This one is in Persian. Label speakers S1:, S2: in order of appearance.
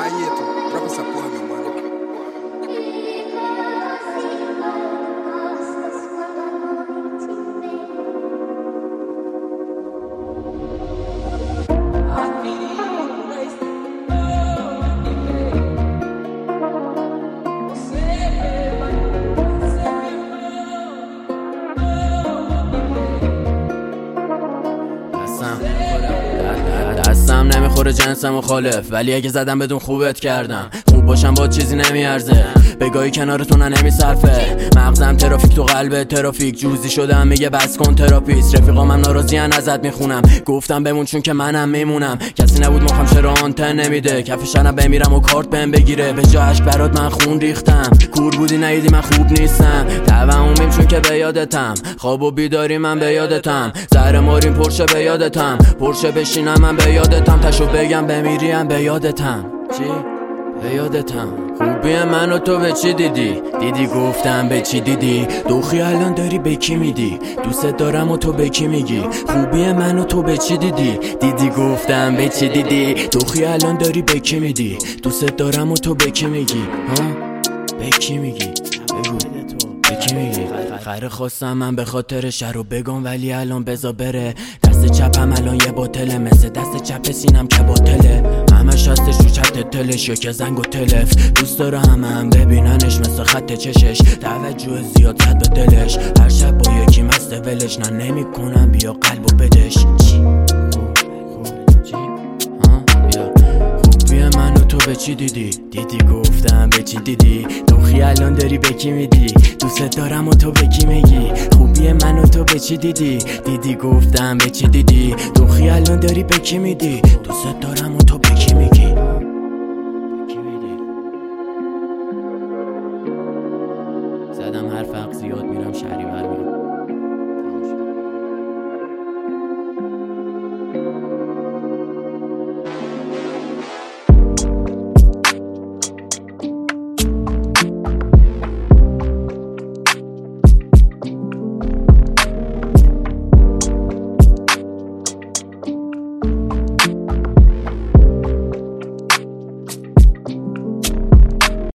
S1: Aieto, dropa essa porra, meu mano.
S2: دستم نمیخوره جنسم مخالف، ولی اگه زدم بدون خوبت کردم. خوب باشم با چیزی نمیارزه، بگاهی کنارتون نمیصرفه. مغزم ترافیک تو قلب ترافیک، جوزی شدم میگه بس کن تراپیست. رفیقام هم ناراضیان ازت میخونم، گفتم بمون چون که منم میمونم. کسی نبود مخم چرا آنتن نمیده، کف شنم بمیرم و کارت بهم بگیره. به جا عشق برات من خون ریختم، کور بودی نیدی من خوب نیستم. توهمیم چون که به یادتم، خواب و بیداری من به یادتم. زهر مارین پرشه به یادتم، پرشه بشینم من به یادتم. تشو بگم بمیریم به یادتم. چی؟ به یادتم. خوبی من و تو به چی دیدی؟ دیدی گفتم به چی دیدی؟ دوخی الان داری به کی میدی؟ دوست دارم و تو به کی میگی؟ خوبی من و تو به چی دیدی؟ دیدی گفتم به چی دیدی؟ دوخی الان داری به کی میدی؟ دوست دارم و تو به کی میگی؟ ها؟ به کی میگی؟ بگو به کی میگی؟ خیره خواستم من به خاطر شر رو بگم، ولی الان بزا بره. دست چپم الان یه باطله، مثل دست چپ سینم که باطله. همش هستش رو چت تلش یا که زنگ و تلف. دوست داره هم ببیننش مثل خط چشش، توجه زیاد زد به دلش. هر شب با یکی مست ولش، نه نمی کنم بیا قلب و بدش. خوبی من و تو به چی دیدی؟ دیدی گفتم به چی دیدی؟ دوخی الان داری به کی میدی؟ دوست دارم و تو به کی میگی؟ خوبی من و تو به چی دیدی؟ دیدی گفتم به چی دیدی؟ دوخی الان داری به کی میدی؟ دوست دارم و تو به کی میگی؟ زدم حرف حق زیاد میرم شهری برمیام.